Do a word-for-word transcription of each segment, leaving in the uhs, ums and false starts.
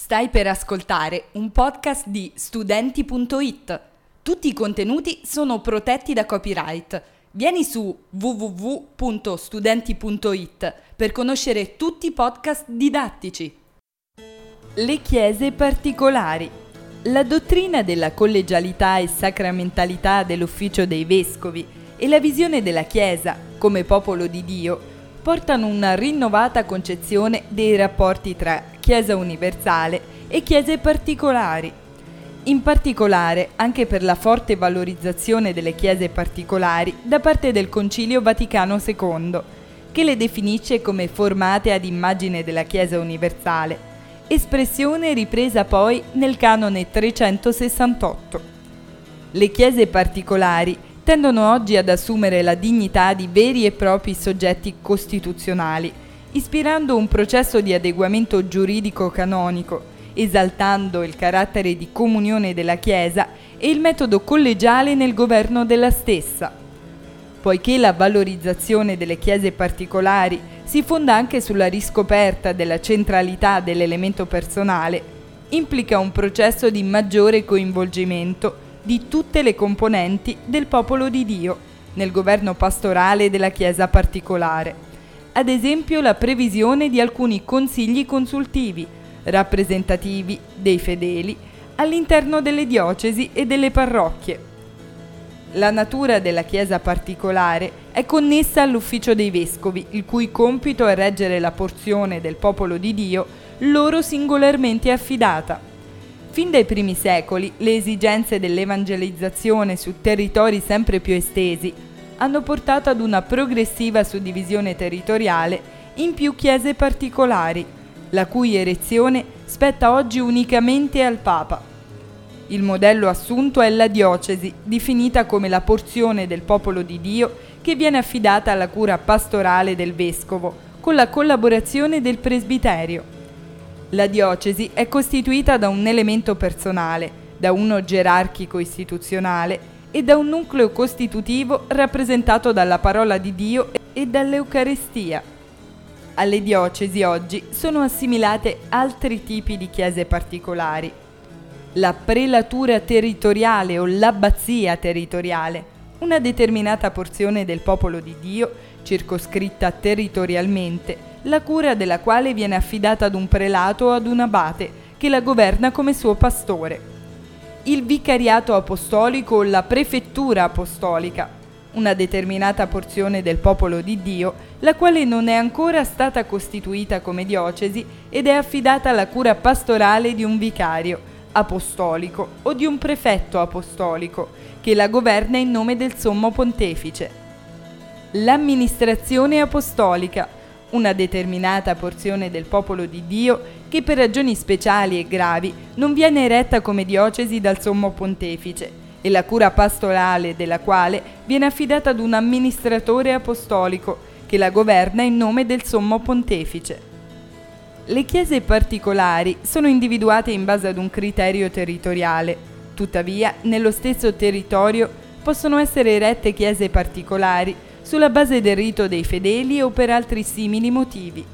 Stai per ascoltare un podcast di studenti punto it. Tutti i contenuti sono protetti da copyright. Vieni su w w w punto studenti punto it per conoscere tutti i podcast didattici. Le chiese particolari. La dottrina della collegialità e sacramentalità dell'ufficio dei vescovi e la visione della Chiesa come popolo di Dio portano una rinnovata concezione dei rapporti tra Chiesa universale e chiese particolari. In particolare anche per la forte valorizzazione delle chiese particolari da parte del Concilio Vaticano secondo, che le definisce come formate ad immagine della Chiesa universale, espressione ripresa poi nel canone trecentosessantotto. Le chiese particolari tendono oggi ad assumere la dignità di veri e propri soggetti costituzionali, ispirando un processo di adeguamento giuridico-canonico, esaltando il carattere di comunione della Chiesa e il metodo collegiale nel governo della stessa. Poiché la valorizzazione delle chiese particolari si fonda anche sulla riscoperta della centralità dell'elemento personale, implica un processo di maggiore coinvolgimento di tutte le componenti del popolo di Dio nel governo pastorale della Chiesa particolare. Ad esempio la previsione di alcuni consigli consultivi, rappresentativi dei fedeli, all'interno delle diocesi e delle parrocchie. La natura della Chiesa particolare è connessa all'ufficio dei vescovi, il cui compito è reggere la porzione del popolo di Dio loro singolarmente affidata. Fin dai primi secoli, le esigenze dell'evangelizzazione su territori sempre più estesi hanno portato ad una progressiva suddivisione territoriale in più chiese particolari, la cui erezione spetta oggi unicamente al Papa. Il modello assunto è la diocesi, definita come la porzione del popolo di Dio che viene affidata alla cura pastorale del vescovo, con la collaborazione del presbiterio. La diocesi è costituita da un elemento personale, da uno gerarchico istituzionale e da un nucleo costitutivo rappresentato dalla parola di Dio e dall'Eucaristia. Alle diocesi oggi sono assimilate altri tipi di chiese particolari. La prelatura territoriale o l'abbazia territoriale, una determinata porzione del popolo di Dio, circoscritta territorialmente, la cura della quale viene affidata ad un prelato o ad un abate che la governa come suo pastore. Il vicariato apostolico o la prefettura apostolica, una determinata porzione del popolo di Dio, la quale non è ancora stata costituita come diocesi ed è affidata alla cura pastorale di un vicario apostolico o di un prefetto apostolico, che la governa in nome del Sommo Pontefice. L'amministrazione apostolica, una determinata porzione del popolo di Dio che per ragioni speciali e gravi non viene eretta come diocesi dal Sommo Pontefice e la cura pastorale della quale viene affidata ad un amministratore apostolico che la governa in nome del Sommo Pontefice. Le chiese particolari sono individuate in base ad un criterio territoriale, tuttavia nello stesso territorio possono essere erette chiese particolari sulla base del rito dei fedeli o per altri simili motivi.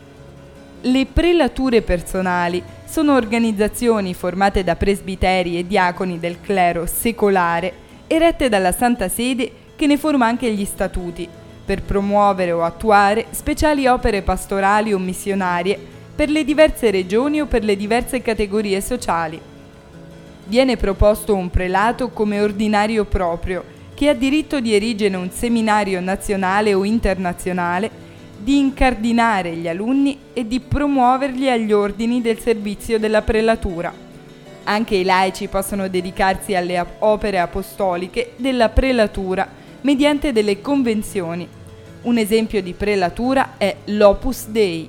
Le prelature personali sono organizzazioni formate da presbiteri e diaconi del clero secolare, erette dalla Santa Sede che ne forma anche gli statuti, per promuovere o attuare speciali opere pastorali o missionarie per le diverse regioni o per le diverse categorie sociali. Viene proposto un prelato come ordinario proprio, che ha diritto di erigere un seminario nazionale o internazionale, di incardinare gli alunni e di promuoverli agli ordini del servizio della prelatura. Anche i laici possono dedicarsi alle opere apostoliche della prelatura mediante delle convenzioni. Un esempio di prelatura è l'Opus Dei.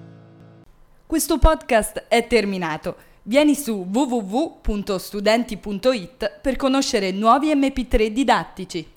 Questo podcast è terminato. Vieni su w w w punto studenti punto it per conoscere nuovi emme pi tre didattici.